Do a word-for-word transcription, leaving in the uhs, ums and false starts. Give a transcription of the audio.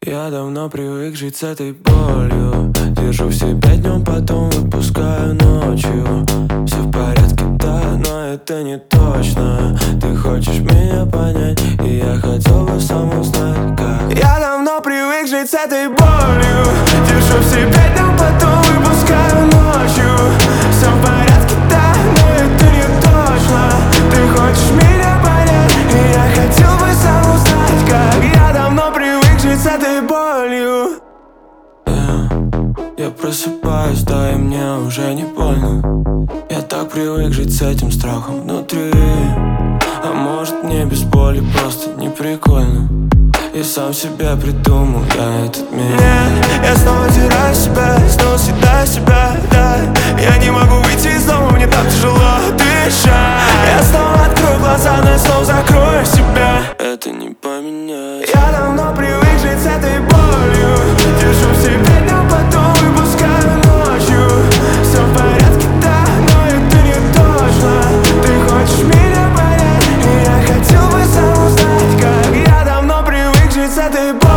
Я давно привык жить с этой болью. Держу в себе днем, потом выпускаю ночью. Все в порядке, да, но это не точно. Ты хочешь меня понять, и я хотел бы сам узнать, как. Я давно привык жить с этой болью. Держу в себе днем, потом выпускаю ночью. Все в порядке, да, но это не точно. Ты хочешь меня понять, и я хотел бы сам узнать, как. Я давно привык жить с этой болью. Я просыпаюсь, да, и мне уже не больно. Я так привык жить с этим страхом внутри. А может, мне без боли просто не прикольно. И сам себе придумал я этот мир. Нет, я снова теряю себя, снова съедаю себя, да. Я не могу выйти из дома, мне так тяжело дышать. Я снова открою глаза, но я снова закрою себя. Это не поменять. Я давно привык жить с этой болью. Держу в себе днем, потом выпускаю ночью. Все в порядке, да, но это не точно. Ты хочешь меня понять, и я хотел бы сам узнать, как. Я давно привык жить с этой болью.